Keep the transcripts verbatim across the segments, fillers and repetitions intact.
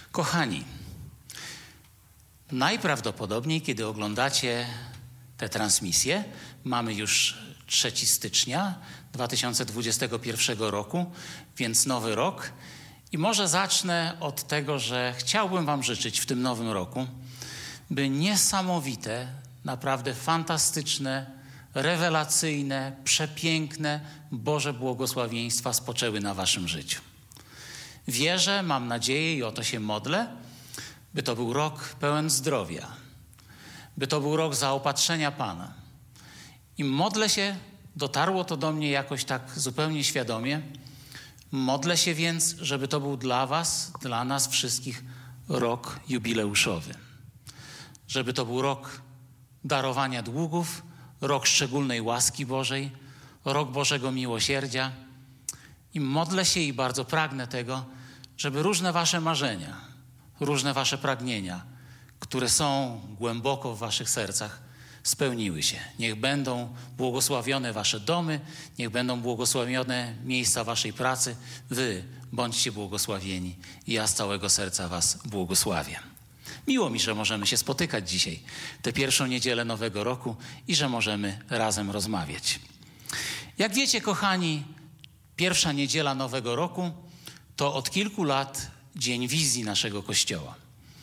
Kochani, najprawdopodobniej, kiedy oglądacie tę transmisję, mamy już trzeciego stycznia dwa tysiące dwudziestego pierwszego roku, więc nowy rok. I może zacznę od tego, że chciałbym wam życzyć w tym nowym roku, by niesamowite, naprawdę fantastyczne, rewelacyjne, przepiękne Boże błogosławieństwa spoczęły na waszym życiu. Wierzę, mam nadzieję i o to się modlę, by to był rok pełen zdrowia, by to był rok zaopatrzenia Pana. I modlę się, dotarło to do mnie jakoś tak zupełnie świadomie, modlę się więc, żeby to był dla was, dla nas wszystkich rok jubileuszowy. Żeby to był rok darowania długów, rok szczególnej łaski Bożej, rok Bożego miłosierdzia. I modlę się i bardzo pragnę tego, żeby różne wasze marzenia, różne wasze pragnienia, które są głęboko w waszych sercach, spełniły się. Niech będą błogosławione wasze domy, niech będą błogosławione miejsca waszej pracy. Wy bądźcie błogosławieni i ja z całego serca was błogosławię. Miło mi, że możemy się spotykać dzisiaj, tę pierwszą niedzielę Nowego Roku i że możemy razem rozmawiać. Jak wiecie, kochani, pierwsza niedziela Nowego Roku to od kilku lat dzień wizji naszego Kościoła.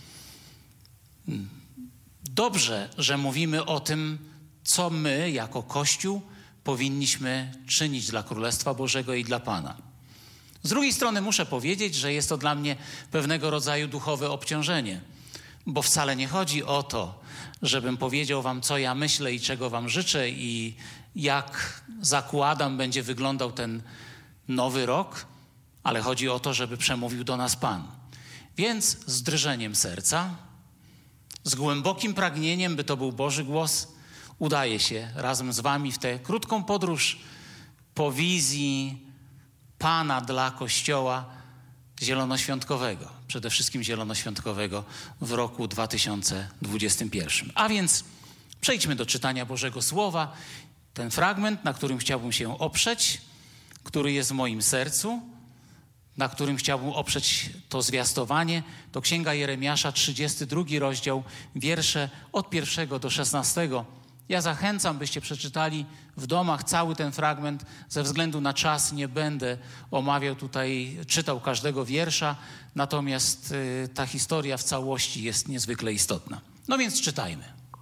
Dobrze, że mówimy o tym, co my jako Kościół powinniśmy czynić dla Królestwa Bożego i dla Pana. Z drugiej strony muszę powiedzieć, że jest to dla mnie pewnego rodzaju duchowe obciążenie, bo wcale nie chodzi o to, żebym powiedział wam, co ja myślę i czego wam życzę i jak zakładam będzie wyglądał ten nowy rok, ale chodzi o to, żeby przemówił do nas Pan. Więc z drżeniem serca, z głębokim pragnieniem, by to był Boży głos, udaje się razem z wami w tę krótką podróż po wizji Pana dla Kościoła zielonoświątkowego, przede wszystkim zielonoświątkowego w roku dwa tysiące dwudziestym pierwszym. A więc przejdźmy do czytania Bożego Słowa. Ten fragment, na którym chciałbym się oprzeć, który jest w moim sercu, na którym chciałbym oprzeć to zwiastowanie, to Księga Jeremiasza, trzydziesty drugi rozdział, wiersze od pierwszego do szesnastego. Ja zachęcam, byście przeczytali w domach cały ten fragment. Ze względu na czas nie będę omawiał tutaj, czytał każdego wiersza, natomiast y, ta historia w całości jest niezwykle istotna. No więc czytajmy.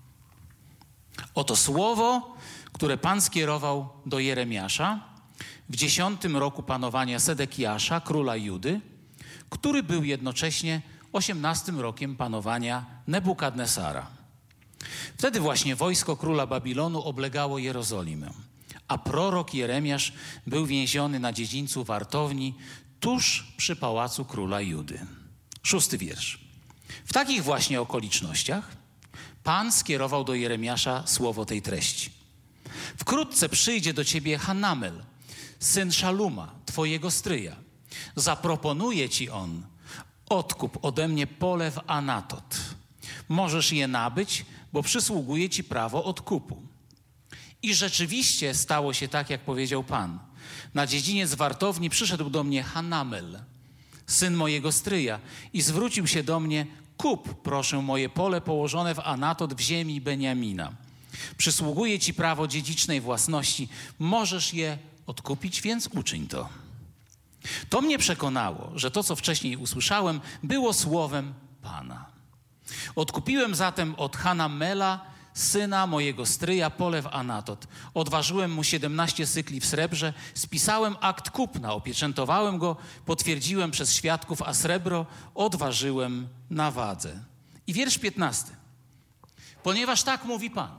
Oto słowo, które Pan skierował do Jeremiasza w dziesiątym roku panowania Sedekiasza, króla Judy, który był jednocześnie osiemnastym rokiem panowania Nebukadnesara. Wtedy właśnie wojsko króla Babilonu oblegało Jerozolimę, a prorok Jeremiasz był więziony na dziedzińcu wartowni tuż przy pałacu króla Judy. Szósty wiersz. W takich właśnie okolicznościach Pan skierował do Jeremiasza słowo tej treści. Wkrótce przyjdzie do ciebie Hanamel, syn Szaluma, twojego stryja. Zaproponuje ci on: odkup ode mnie pole w Anatot. Możesz je nabyć, bo przysługuje ci prawo odkupu. I rzeczywiście stało się tak, jak powiedział Pan. Na dziedziniec wartowni przyszedł do mnie Hanamel, syn mojego stryja, i zwrócił się do mnie: kup, proszę, moje pole położone w Anatot w ziemi Beniamina. Przysługuje ci prawo dziedzicznej własności. Możesz je odkupić, więc uczyń to. To mnie przekonało, że to, co wcześniej usłyszałem, było słowem Pana. Odkupiłem zatem od Hanamela, syna mojego stryja, pole w Anatot. Odważyłem mu siedemnaście sykli w srebrze, spisałem akt kupna, opieczętowałem go, potwierdziłem przez świadków, a srebro odważyłem na wadze. I wiersz piętnasty. Ponieważ tak mówi Pan,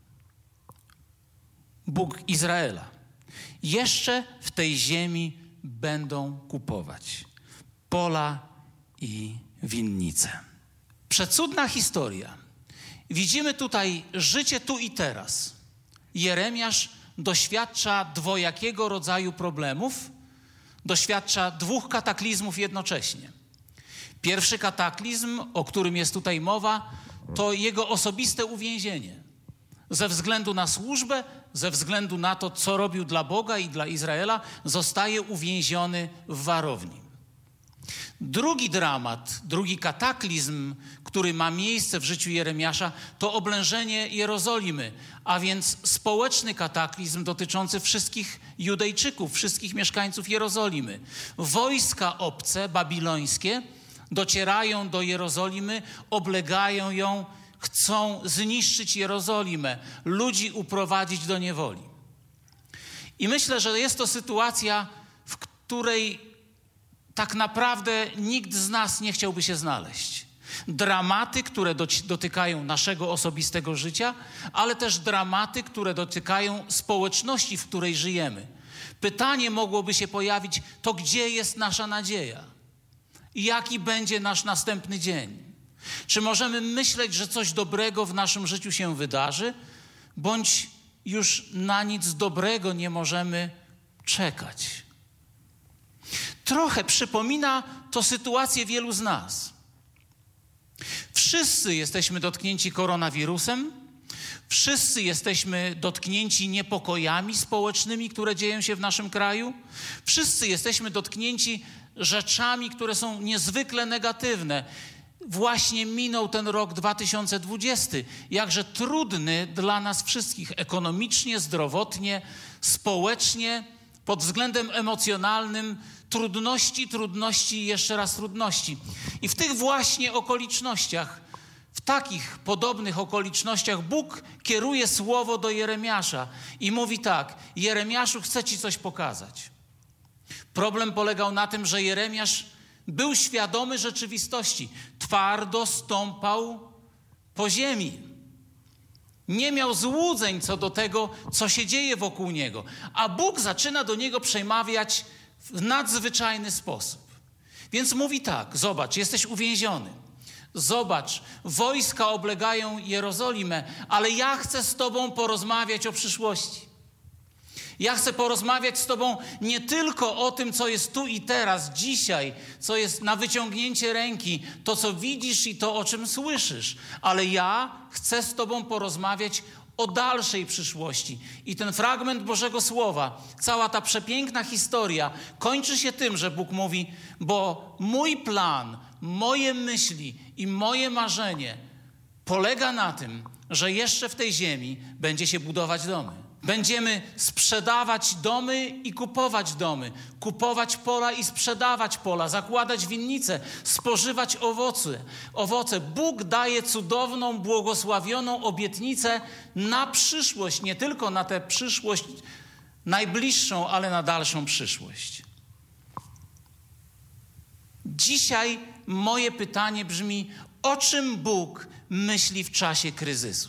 Bóg Izraela, jeszcze w tej ziemi będą kupować pola i winnice. Przecudna historia. Widzimy tutaj życie tu i teraz. Jeremiasz doświadcza dwojakiego rodzaju problemów, doświadcza dwóch kataklizmów jednocześnie. Pierwszy kataklizm, o którym jest tutaj mowa, to jego osobiste uwięzienie. Ze względu na służbę, ze względu na to, co robił dla Boga i dla Izraela, zostaje uwięziony w warowni. Drugi dramat, drugi kataklizm, który ma miejsce w życiu Jeremiasza, to oblężenie Jerozolimy, a więc społeczny kataklizm dotyczący wszystkich Judejczyków, wszystkich mieszkańców Jerozolimy. Wojska obce, babilońskie, docierają do Jerozolimy, oblegają ją, chcą zniszczyć Jerozolimę, ludzi uprowadzić do niewoli. I myślę, że jest to sytuacja, w której tak naprawdę nikt z nas nie chciałby się znaleźć. Dramaty, które dotykają naszego osobistego życia, ale też dramaty, które dotykają społeczności, w której żyjemy. Pytanie mogłoby się pojawić, to gdzie jest nasza nadzieja? Jaki będzie nasz następny dzień? Czy możemy myśleć, że coś dobrego w naszym życiu się wydarzy, bądź już na nic dobrego nie możemy czekać? Trochę przypomina to sytuację wielu z nas. Wszyscy jesteśmy dotknięci koronawirusem, wszyscy jesteśmy dotknięci niepokojami społecznymi, które dzieją się w naszym kraju, wszyscy jesteśmy dotknięci rzeczami, które są niezwykle negatywne. Właśnie minął ten rok dwa tysiące dwudziesty, jakże trudny dla nas wszystkich ekonomicznie, zdrowotnie, społecznie, pod względem emocjonalnym, trudności, trudności i jeszcze raz trudności. I w tych właśnie okolicznościach, w takich podobnych okolicznościach Bóg kieruje słowo do Jeremiasza i mówi tak: Jeremiaszu, chcę ci coś pokazać. Problem polegał na tym, że Jeremiasz był świadomy rzeczywistości. Twardo stąpał po ziemi. Nie miał złudzeń co do tego, co się dzieje wokół niego. A Bóg zaczyna do niego przemawiać w nadzwyczajny sposób. Więc mówi tak: zobacz, jesteś uwięziony. Zobacz, wojska oblegają Jerozolimę, ale ja chcę z tobą porozmawiać o przyszłości. Ja chcę porozmawiać z tobą nie tylko o tym, co jest tu i teraz, dzisiaj, co jest na wyciągnięcie ręki, to, co widzisz i to, o czym słyszysz, ale ja chcę z tobą porozmawiać o dalszej przyszłości. I ten fragment Bożego Słowa, cała ta przepiękna historia kończy się tym, że Bóg mówi: bo mój plan, moje myśli i moje marzenie polega na tym, że jeszcze w tej ziemi będzie się budować domy. Będziemy sprzedawać domy i kupować domy, kupować pola i sprzedawać pola, zakładać winnice, spożywać owoce. owoce. Bóg daje cudowną, błogosławioną obietnicę na przyszłość, nie tylko na tę przyszłość najbliższą, ale na dalszą przyszłość. Dzisiaj moje pytanie brzmi: o czym Bóg myśli w czasie kryzysu?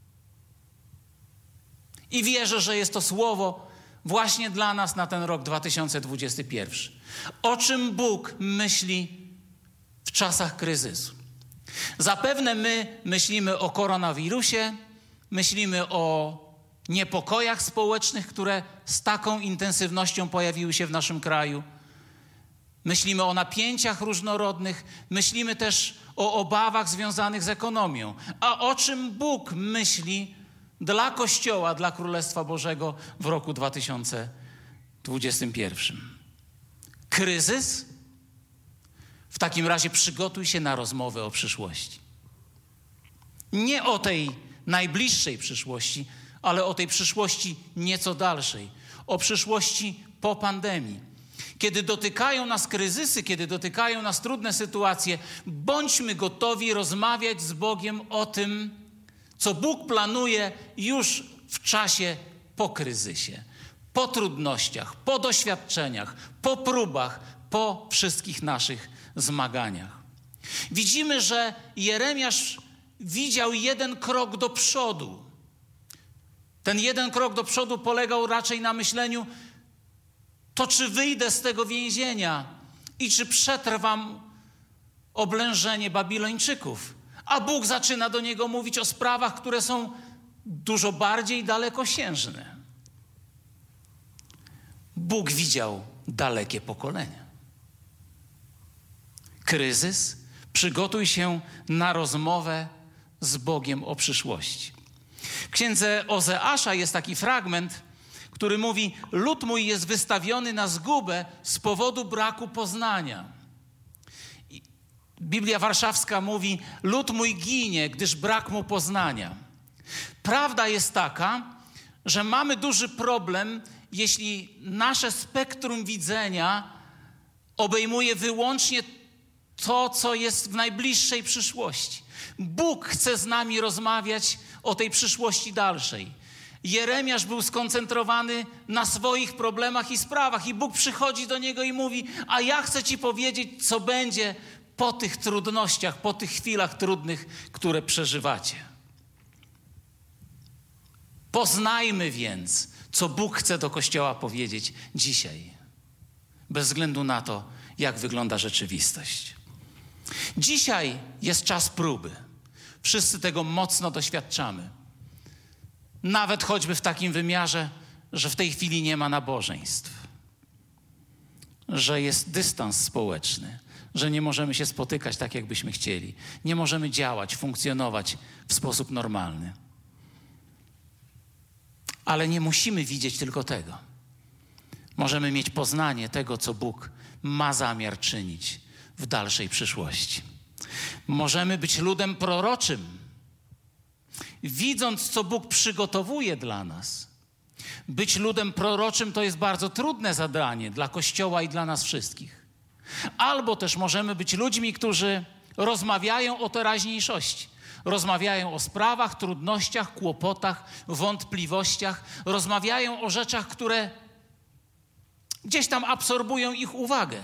I wierzę, że jest to słowo właśnie dla nas na ten rok dwa tysiące dwudziesty pierwszy. O czym Bóg myśli w czasach kryzysu? Zapewne my myślimy o koronawirusie, myślimy o niepokojach społecznych, które z taką intensywnością pojawiły się w naszym kraju. Myślimy o napięciach różnorodnych, myślimy też o obawach związanych z ekonomią. A o czym Bóg myśli dla Kościoła, dla Królestwa Bożego w roku dwa tysiące dwudziestym pierwszym? Kryzys? W takim razie przygotuj się na rozmowę o przyszłości. Nie o tej najbliższej przyszłości, ale o tej przyszłości nieco dalszej. O przyszłości po pandemii. Kiedy dotykają nas kryzysy, kiedy dotykają nas trudne sytuacje, bądźmy gotowi rozmawiać z Bogiem o tym, co Bóg planuje już w czasie po kryzysie, po trudnościach, po doświadczeniach, po próbach, po wszystkich naszych zmaganiach. Widzimy, że Jeremiasz widział jeden krok do przodu. Ten jeden krok do przodu polegał raczej na myśleniu: to czy wyjdę z tego więzienia i czy przetrwam oblężenie Babilończyków? A Bóg zaczyna do niego mówić o sprawach, które są dużo bardziej dalekosiężne. Bóg widział dalekie pokolenia. Kryzys, przygotuj się na rozmowę z Bogiem o przyszłości. W księdze Ozeasza jest taki fragment, który mówi: lud mój jest wystawiony na zgubę z powodu braku poznania. Biblia Warszawska mówi: lud mój ginie, gdyż brak mu poznania. Prawda jest taka, że mamy duży problem, jeśli nasze spektrum widzenia obejmuje wyłącznie to, co jest w najbliższej przyszłości. Bóg chce z nami rozmawiać o tej przyszłości dalszej. Jeremiasz był skoncentrowany na swoich problemach i sprawach i Bóg przychodzi do niego i mówi: a ja chcę ci powiedzieć, co będzie po tych trudnościach, po tych chwilach trudnych, które przeżywacie. Poznajmy więc, co Bóg chce do Kościoła powiedzieć dzisiaj, bez względu na to, jak wygląda rzeczywistość. Dzisiaj jest czas próby. Wszyscy tego mocno doświadczamy. Nawet choćby w takim wymiarze, że w tej chwili nie ma nabożeństw, że jest dystans społeczny, że nie możemy się spotykać tak, jakbyśmy chcieli. Nie możemy działać, funkcjonować w sposób normalny. Ale nie musimy widzieć tylko tego. Możemy mieć poznanie tego, co Bóg ma zamiar czynić w dalszej przyszłości. Możemy być ludem proroczym, widząc, co Bóg przygotowuje dla nas. Być ludem proroczym to jest bardzo trudne zadanie dla Kościoła i dla nas wszystkich. Albo też możemy być ludźmi, którzy rozmawiają o teraźniejszości. Rozmawiają o sprawach, trudnościach, kłopotach, wątpliwościach. Rozmawiają o rzeczach, które gdzieś tam absorbują ich uwagę.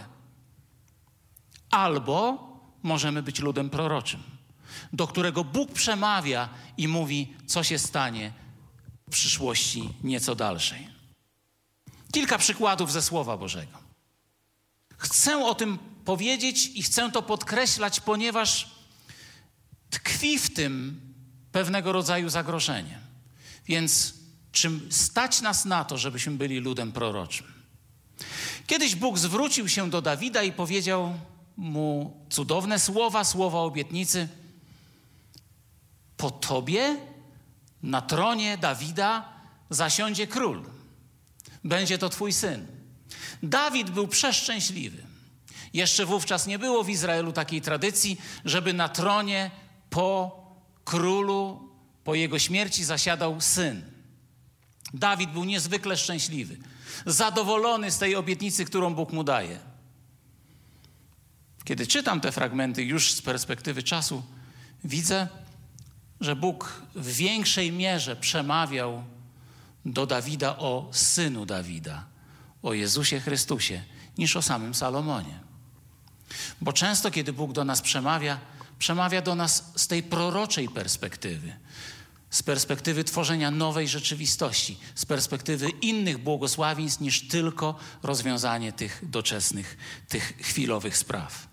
Albo możemy być ludem proroczym, do którego Bóg przemawia i mówi, co się stanie w przyszłości nieco dalszej. Kilka przykładów ze Słowa Bożego. Chcę o tym powiedzieć i chcę to podkreślać, ponieważ tkwi w tym pewnego rodzaju zagrożenie. Więc czym stać nas na to, żebyśmy byli ludem proroczym? Kiedyś Bóg zwrócił się do Dawida i powiedział mu cudowne słowa, słowa obietnicy. Po tobie na tronie Dawida zasiądzie król. Będzie to twój syn. Dawid był przeszczęśliwy. Jeszcze wówczas nie było w Izraelu takiej tradycji, żeby na tronie po królu, po jego śmierci zasiadał syn. Dawid był niezwykle szczęśliwy, zadowolony z tej obietnicy, którą Bóg mu daje. Kiedy czytam te fragmenty już z perspektywy czasu, widzę, że Bóg w większej mierze przemawiał do Dawida o synu Dawida, o Jezusie Chrystusie, niż o samym Salomonie. Bo często, kiedy Bóg do nas przemawia, przemawia do nas z tej proroczej perspektywy, z perspektywy tworzenia nowej rzeczywistości, z perspektywy innych błogosławieństw niż tylko rozwiązanie tych doczesnych, tych chwilowych spraw.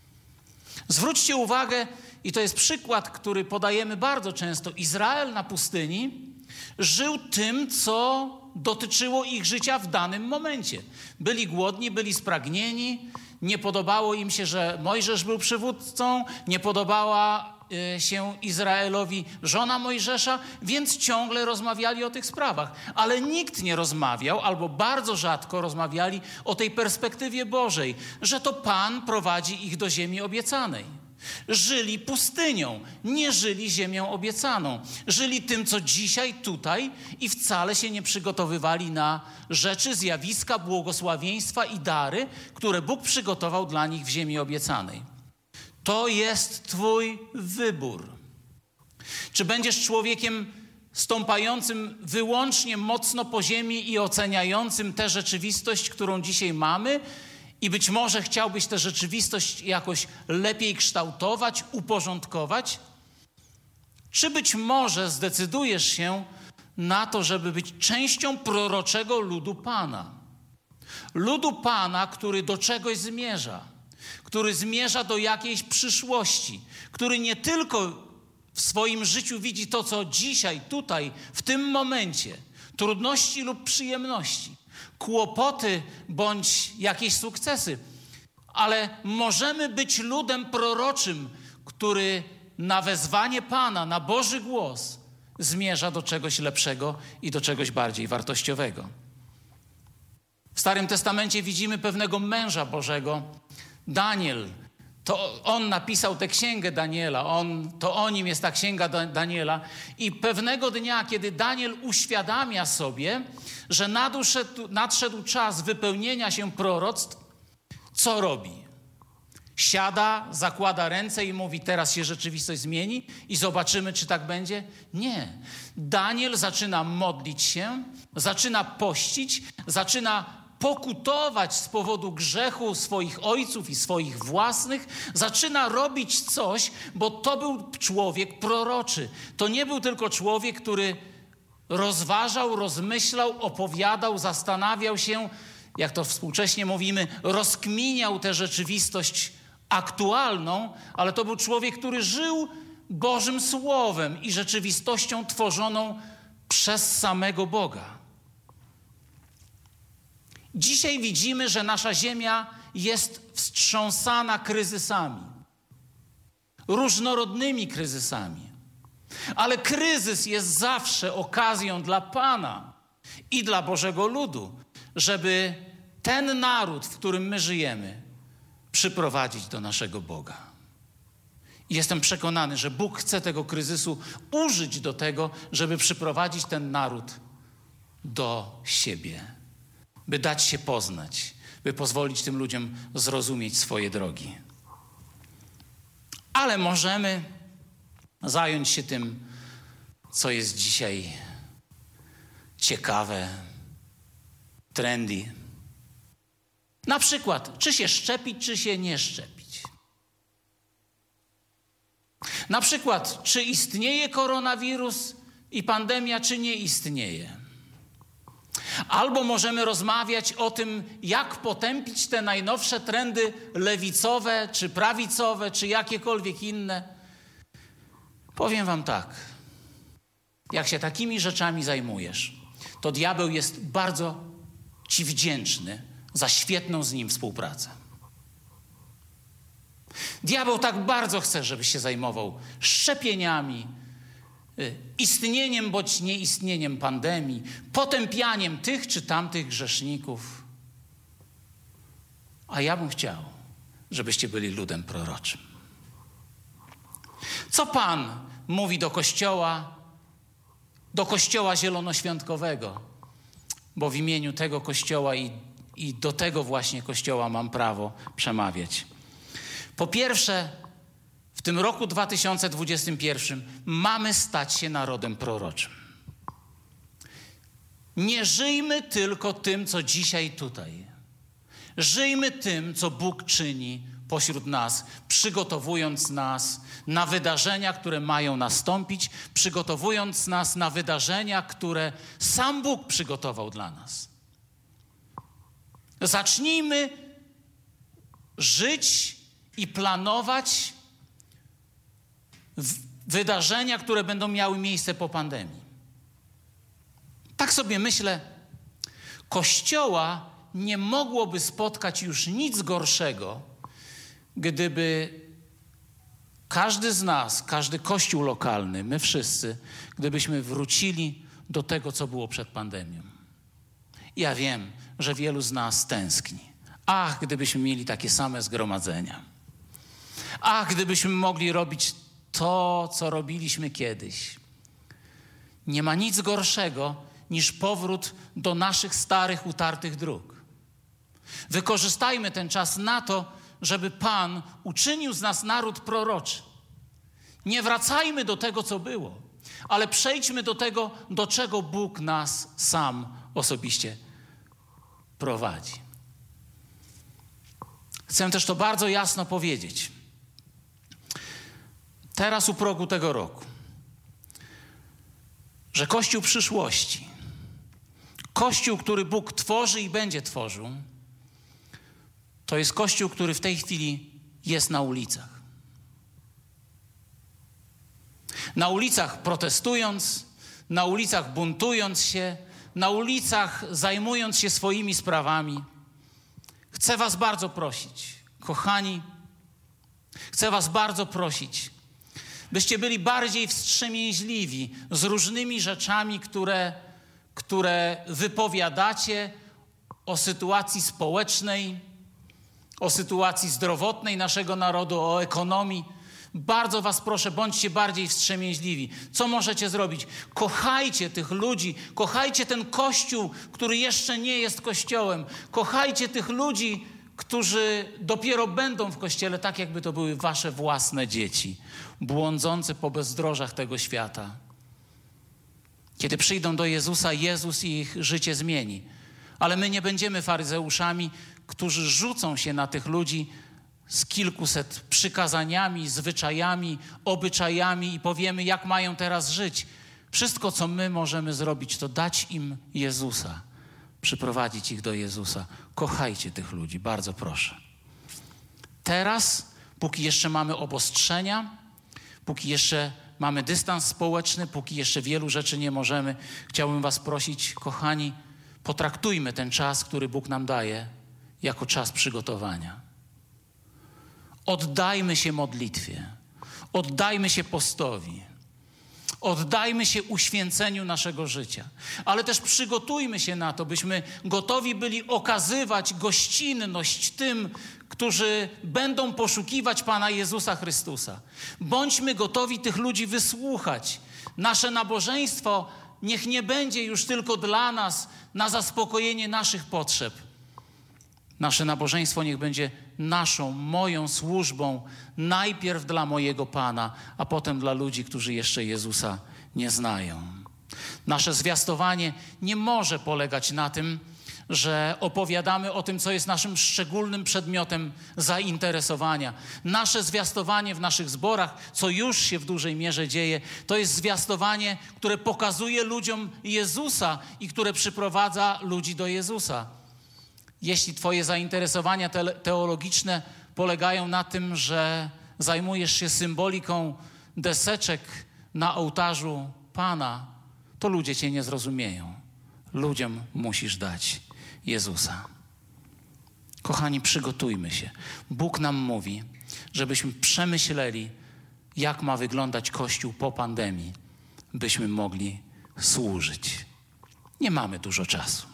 Zwróćcie uwagę, i to jest przykład, który podajemy bardzo często. Izrael na pustyni żył tym, co dotyczyło ich życia w danym momencie. Byli głodni, byli spragnieni, nie podobało im się, że Mojżesz był przywódcą, nie podobała się Izraelowi żona Mojżesza, więc ciągle rozmawiali o tych sprawach. Ale nikt nie rozmawiał, albo bardzo rzadko rozmawiali o tej perspektywie Bożej, że to Pan prowadzi ich do ziemi obiecanej. Żyli pustynią, nie żyli ziemią obiecaną. Żyli tym, co dzisiaj, tutaj i wcale się nie przygotowywali na rzeczy, zjawiska, błogosławieństwa i dary, które Bóg przygotował dla nich w ziemi obiecanej. To jest twój wybór. Czy będziesz człowiekiem stąpającym wyłącznie mocno po ziemi i oceniającym tę rzeczywistość, którą dzisiaj mamy, i być może chciałbyś tę rzeczywistość jakoś lepiej kształtować, uporządkować? Czy być może zdecydujesz się na to, żeby być częścią proroczego ludu Pana? Ludu Pana, który do czegoś zmierza, który zmierza do jakiejś przyszłości, który nie tylko w swoim życiu widzi to, co dzisiaj, tutaj, w tym momencie, trudności lub przyjemności, kłopoty bądź jakieś sukcesy, ale możemy być ludem proroczym, który na wezwanie Pana, na Boży głos zmierza do czegoś lepszego i do czegoś bardziej wartościowego. W Starym Testamencie widzimy pewnego męża Bożego, Daniel, To on napisał tę księgę Daniela, on, to o nim jest ta księga Daniela. I pewnego dnia, kiedy Daniel uświadamia sobie, że nadszedł, nadszedł czas wypełnienia się proroctw, co robi? Siada, zakłada ręce i mówi, teraz się rzeczywistość zmieni i zobaczymy, czy tak będzie? Nie. Daniel zaczyna modlić się, zaczyna pościć, zaczyna pokutować z powodu grzechu swoich ojców i swoich własnych, zaczyna robić coś, bo to był człowiek proroczy. To nie był tylko człowiek, który rozważał, rozmyślał, opowiadał, zastanawiał się, jak to współcześnie mówimy, rozkminiał tę rzeczywistość aktualną, ale to był człowiek, który żył Bożym Słowem i rzeczywistością tworzoną przez samego Boga. Dzisiaj widzimy, że nasza ziemia jest wstrząsana kryzysami, różnorodnymi kryzysami. Ale kryzys jest zawsze okazją dla Pana i dla Bożego ludu, żeby ten naród, w którym my żyjemy, przyprowadzić do naszego Boga. I jestem przekonany, że Bóg chce tego kryzysu użyć do tego, żeby przyprowadzić ten naród do siebie, by dać się poznać, by pozwolić tym ludziom zrozumieć swoje drogi. Ale możemy zająć się tym, co jest dzisiaj ciekawe, trendy. Na przykład, czy się szczepić, czy się nie szczepić. Na przykład, czy istnieje koronawirus i pandemia, czy nie istnieje. Albo możemy rozmawiać o tym, jak potępić te najnowsze trendy lewicowe, czy prawicowe, czy jakiekolwiek inne. Powiem wam tak, jak się takimi rzeczami zajmujesz, to diabeł jest bardzo ci wdzięczny za świetną z nim współpracę. Diabeł tak bardzo chce, żebyś się zajmował szczepieniami, istnieniem bądź nieistnieniem pandemii, potępianiem tych czy tamtych grzeszników. A ja bym chciał, żebyście byli ludem proroczym. Co Pan mówi do Kościoła, do Kościoła Zielonoświątkowego? Bo w imieniu tego Kościoła i, i do tego właśnie Kościoła mam prawo przemawiać. Po pierwsze, w tym roku dwa tysiące dwudziestym pierwszym mamy stać się narodem proroczym. Nie żyjmy tylko tym, co dzisiaj tutaj. Żyjmy tym, co Bóg czyni pośród nas, przygotowując nas na wydarzenia, które mają nastąpić, przygotowując nas na wydarzenia, które sam Bóg przygotował dla nas. Zacznijmy żyć i planować wydarzenia, które będą miały miejsce po pandemii. Tak sobie myślę, Kościoła nie mogłoby spotkać już nic gorszego, gdyby każdy z nas, każdy kościół lokalny, my wszyscy, gdybyśmy wrócili do tego, co było przed pandemią. Ja wiem, że wielu z nas tęskni. Ach, gdybyśmy mieli takie same zgromadzenia. Ach, gdybyśmy mogli robić to, co robiliśmy kiedyś. Nie ma nic gorszego niż powrót do naszych starych, utartych dróg. Wykorzystajmy ten czas na to, żeby Pan uczynił z nas naród proroczy. Nie wracajmy do tego, co było, ale przejdźmy do tego, do czego Bóg nas sam osobiście prowadzi. Chcę też to bardzo jasno powiedzieć. Teraz u progu tego roku, że Kościół przyszłości, Kościół, który Bóg tworzy i będzie tworzył, to jest Kościół, który w tej chwili jest na ulicach. Na ulicach protestując, na ulicach buntując się, na ulicach zajmując się swoimi sprawami. Chcę was bardzo prosić, kochani, chcę was bardzo prosić, byście byli bardziej wstrzemięźliwi z różnymi rzeczami, które, które wypowiadacie o sytuacji społecznej, o sytuacji zdrowotnej naszego narodu, o ekonomii. Bardzo was proszę, bądźcie bardziej wstrzemięźliwi. Co możecie zrobić? Kochajcie tych ludzi, kochajcie ten Kościół, który jeszcze nie jest Kościołem. Kochajcie tych ludzi, którzy dopiero będą w Kościele, tak jakby to były wasze własne dzieci, błądzące po bezdrożach tego świata. Kiedy przyjdą do Jezusa, Jezus ich życie zmieni. Ale my nie będziemy faryzeuszami, którzy rzucą się na tych ludzi z kilkuset przykazaniami, zwyczajami, obyczajami i powiemy, jak mają teraz żyć. Wszystko, co my możemy zrobić, to dać im Jezusa, przyprowadzić ich do Jezusa. Kochajcie tych ludzi, bardzo proszę. Teraz, póki jeszcze mamy obostrzenia, póki jeszcze mamy dystans społeczny, póki jeszcze wielu rzeczy nie możemy, chciałbym was prosić, kochani, potraktujmy ten czas, który Bóg nam daje, jako czas przygotowania. Oddajmy się modlitwie, oddajmy się postowi, oddajmy się uświęceniu naszego życia, ale też przygotujmy się na to, byśmy gotowi byli okazywać gościnność tym, którzy będą poszukiwać Pana Jezusa Chrystusa. Bądźmy gotowi tych ludzi wysłuchać. Nasze nabożeństwo niech nie będzie już tylko dla nas, na zaspokojenie naszych potrzeb. Nasze nabożeństwo niech będzie naszą, moją służbą, najpierw dla mojego Pana, a potem dla ludzi, którzy jeszcze Jezusa nie znają. Nasze zwiastowanie nie może polegać na tym, że opowiadamy o tym, co jest naszym szczególnym przedmiotem zainteresowania. Nasze zwiastowanie w naszych zborach, co już się w dużej mierze dzieje, to jest zwiastowanie, które pokazuje ludziom Jezusa i które przyprowadza ludzi do Jezusa. Jeśli twoje zainteresowania teologiczne polegają na tym, że zajmujesz się symboliką deseczek na ołtarzu Pana, to ludzie cię nie zrozumieją. Ludziom musisz dać Jezusa. Kochani, przygotujmy się. Bóg nam mówi, żebyśmy przemyśleli, jak ma wyglądać Kościół po pandemii, byśmy mogli służyć. Nie mamy dużo czasu.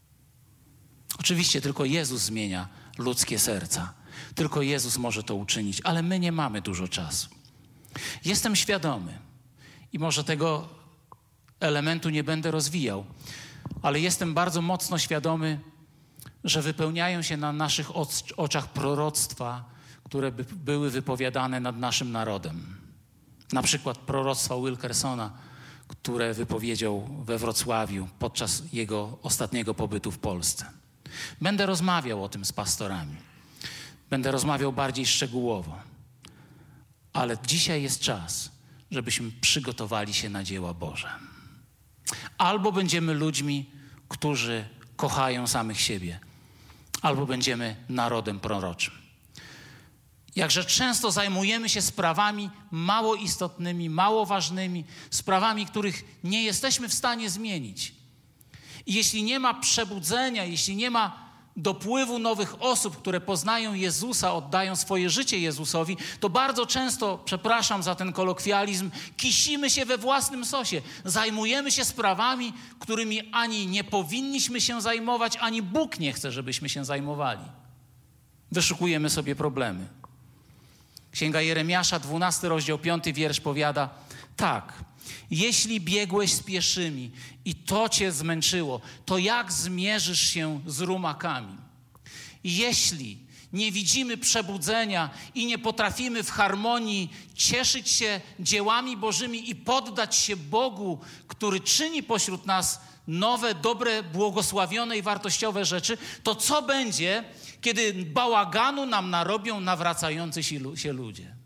Oczywiście tylko Jezus zmienia ludzkie serca. Tylko Jezus może to uczynić, ale my nie mamy dużo czasu. Jestem świadomy i może tego elementu nie będę rozwijał, ale jestem bardzo mocno świadomy, że wypełniają się na naszych oczach proroctwa, które by były wypowiadane nad naszym narodem. Na przykład proroctwa Wilkersona, które wypowiedział we Wrocławiu podczas jego ostatniego pobytu w Polsce. Będę rozmawiał o tym z pastorami. Będę rozmawiał bardziej szczegółowo. Ale dzisiaj jest czas, żebyśmy przygotowali się na dzieła Boże. Albo będziemy ludźmi, którzy kochają samych siebie, albo będziemy narodem proroczym. Jakże często zajmujemy się sprawami mało istotnymi, mało ważnymi, sprawami, których nie jesteśmy w stanie zmienić. I jeśli nie ma przebudzenia, jeśli nie ma dopływu nowych osób, które poznają Jezusa, oddają swoje życie Jezusowi, to bardzo często, przepraszam za ten kolokwializm, kisimy się we własnym sosie. Zajmujemy się sprawami, którymi ani nie powinniśmy się zajmować, ani Bóg nie chce, żebyśmy się zajmowali. Wyszukujemy sobie problemy. Księga Jeremiasza, dwunasty rozdział, piąty wiersz powiada tak. Jeśli biegłeś z pieszymi i to cię zmęczyło, to jak zmierzysz się z rumakami? Jeśli nie widzimy przebudzenia i nie potrafimy w harmonii cieszyć się dziełami Bożymi i poddać się Bogu, który czyni pośród nas nowe, dobre, błogosławione i wartościowe rzeczy, to co będzie, kiedy bałaganu nam narobią nawracający się ludzie?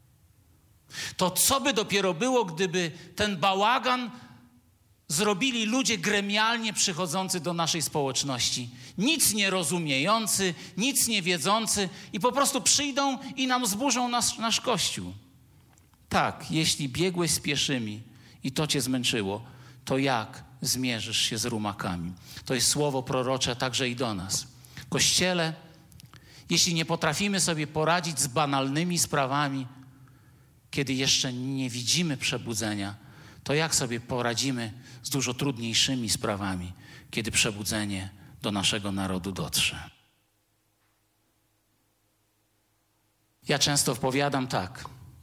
To co by dopiero było, gdyby ten bałagan zrobili ludzie gremialnie przychodzący do naszej społeczności, nic nie rozumiejący, nic nie wiedzący i po prostu przyjdą i nam zburzą nasz, nasz Kościół. Tak, jeśli biegłeś z pieszymi i to cię zmęczyło, to jak zmierzysz się z rumakami? To jest słowo prorocze także i do nas. Kościele, jeśli nie potrafimy sobie poradzić z banalnymi sprawami, kiedy jeszcze nie widzimy przebudzenia, to jak sobie poradzimy z dużo trudniejszymi sprawami, kiedy przebudzenie do naszego narodu dotrze? Ja często powiadam tak.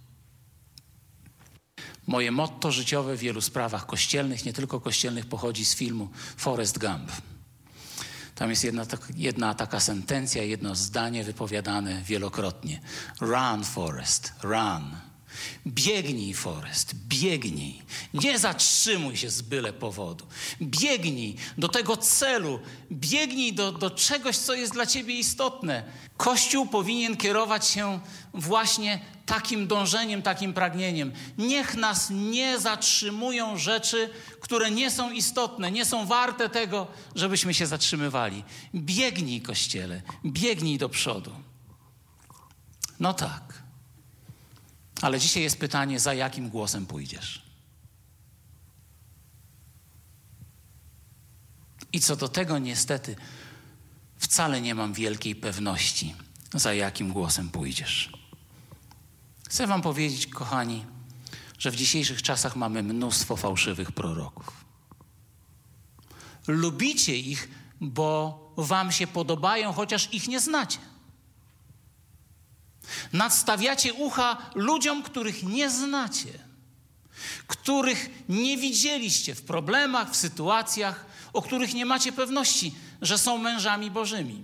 Moje motto życiowe w wielu sprawach kościelnych, nie tylko kościelnych, pochodzi z filmu Forrest Gump. Tam jest jedna, jedna taka sentencja, jedno zdanie wypowiadane wielokrotnie. Run, Forrest, run. Biegnij, Forrest, biegnij. Nie zatrzymuj się z byle powodu. Biegnij do tego celu. Biegnij do, do czegoś, co jest dla ciebie istotne. Kościół powinien kierować się właśnie takim dążeniem, takim pragnieniem. Niech nas nie zatrzymują rzeczy, które nie są istotne, nie są warte tego, żebyśmy się zatrzymywali. Biegnij, Kościele, biegnij do przodu. No tak. Ale dzisiaj jest pytanie, za jakim głosem pójdziesz? I co do tego niestety wcale nie mam wielkiej pewności, za jakim głosem pójdziesz. Chcę wam powiedzieć, kochani, że w dzisiejszych czasach mamy mnóstwo fałszywych proroków. Lubicie ich, bo wam się podobają, chociaż ich nie znacie. Nadstawiacie ucha ludziom, których nie znacie, których nie widzieliście w problemach, w sytuacjach, o których nie macie pewności, że są mężami Bożymi.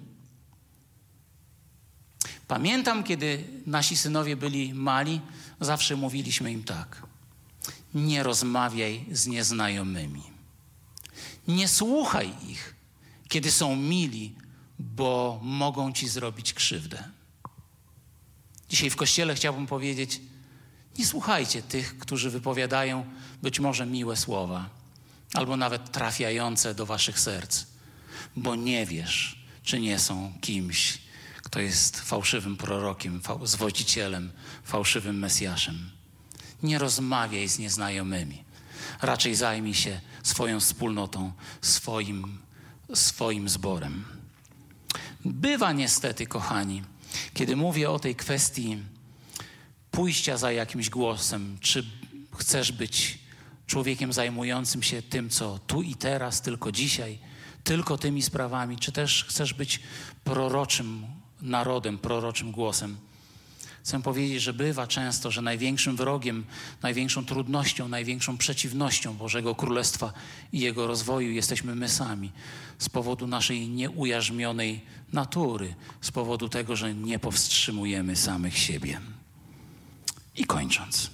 Pamiętam, kiedy nasi synowie byli mali, zawsze mówiliśmy im tak. Nie rozmawiaj z nieznajomymi. Nie słuchaj ich, kiedy są mili, bo mogą ci zrobić krzywdę. Dzisiaj w Kościele chciałbym powiedzieć, nie słuchajcie tych, którzy wypowiadają być może miłe słowa, albo nawet trafiające do waszych serc, bo nie wiesz, czy nie są kimś, kto jest fałszywym prorokiem, fał- zwodzicielem, fałszywym Mesjaszem. Nie rozmawiaj z nieznajomymi. Raczej zajmij się swoją wspólnotą, swoim, swoim zborem. Bywa niestety, kochani, kiedy mówię o tej kwestii pójścia za jakimś głosem, czy chcesz być człowiekiem zajmującym się tym, co tu i teraz, tylko dzisiaj, tylko tymi sprawami, czy też chcesz być proroczym narodem, proroczym głosem. Chcę powiedzieć, że bywa często, że największym wrogiem, największą trudnością, największą przeciwnością Bożego Królestwa i Jego rozwoju jesteśmy my sami. Z powodu naszej nieujarzmionej natury, z powodu tego, że nie powstrzymujemy samych siebie. I kończąc.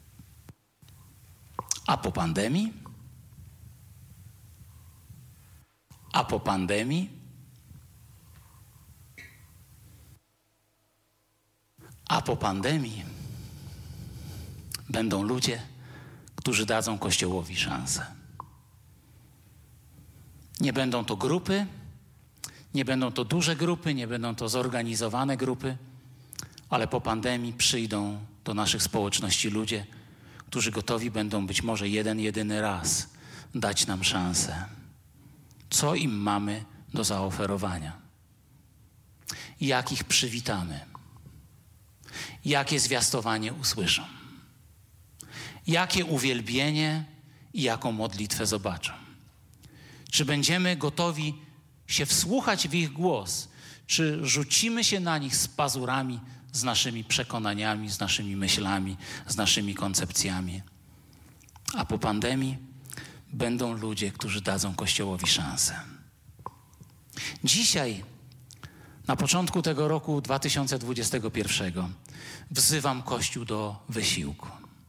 A po pandemii? A po pandemii? A po pandemii będą ludzie, którzy dadzą Kościołowi szansę. Nie będą to grupy, nie będą to duże grupy, nie będą to zorganizowane grupy, ale po pandemii przyjdą do naszych społeczności ludzie, którzy gotowi będą być może jeden, jedyny raz dać nam szansę. Co im mamy do zaoferowania? Jak ich przywitamy? Jakie zwiastowanie usłyszą? Jakie uwielbienie i jaką modlitwę zobaczą? Czy będziemy gotowi się wsłuchać w ich głos? Czy rzucimy się na nich z pazurami, z naszymi przekonaniami, z naszymi myślami, z naszymi koncepcjami? A po pandemii będą ludzie, którzy dadzą Kościołowi szansę. Dzisiaj, na początku tego roku dwa tysiące dwudziestego pierwszego, wzywam Kościół do wysiłku.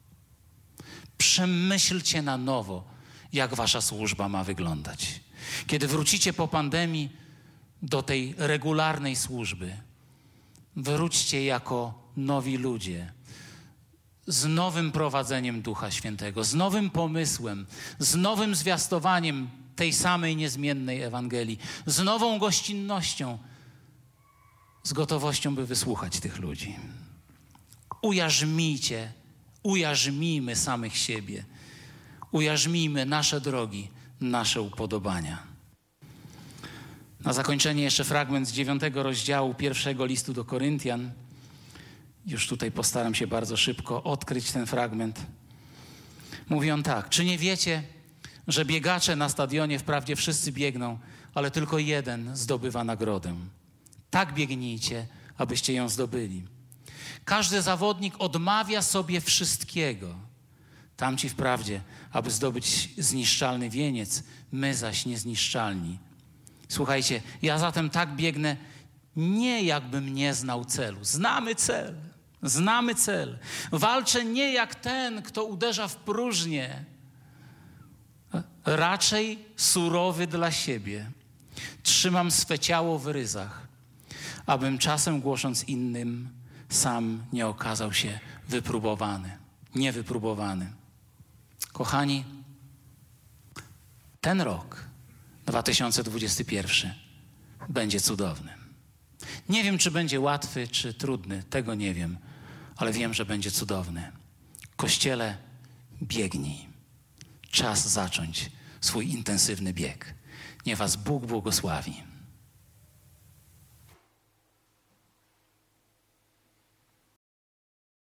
Przemyślcie na nowo, jak wasza służba ma wyglądać. Kiedy wrócicie po pandemii do tej regularnej służby, wróćcie jako nowi ludzie, z nowym prowadzeniem Ducha Świętego, z nowym pomysłem, z nowym zwiastowaniem tej samej niezmiennej Ewangelii, z nową gościnnością, z gotowością, by wysłuchać tych ludzi. Ujarzmijcie, ujarzmijmy samych siebie, ujarzmijmy nasze drogi, nasze upodobania. Na zakończenie jeszcze fragment z dziewiątego rozdziału pierwszego listu do Koryntian. Już tutaj postaram się bardzo szybko odkryć ten fragment. Mówi on tak: czy nie wiecie, że biegacze na stadionie wprawdzie wszyscy biegną, ale tylko jeden zdobywa nagrodę? Tak biegnijcie, abyście ją zdobyli. Każdy zawodnik odmawia sobie wszystkiego. Tamci wprawdzie, aby zdobyć zniszczalny wieniec, my zaś niezniszczalni. Słuchajcie, ja zatem tak biegnę, nie jakbym nie znał celu. Znamy cel, znamy cel. Walczę nie jak ten, kto uderza w próżnię. Raczej surowy dla siebie. Trzymam swe ciało w ryzach, abym czasem głosząc innym, sam nie okazał się wypróbowany, niewypróbowany. Kochani, ten rok, dwa tysiące dwudziesty pierwszy, będzie cudowny. Nie wiem, czy będzie łatwy, czy trudny, tego nie wiem, ale wiem, że będzie cudowny. Kościele, biegnij. Czas zacząć swój intensywny bieg. Niech was Bóg błogosławi.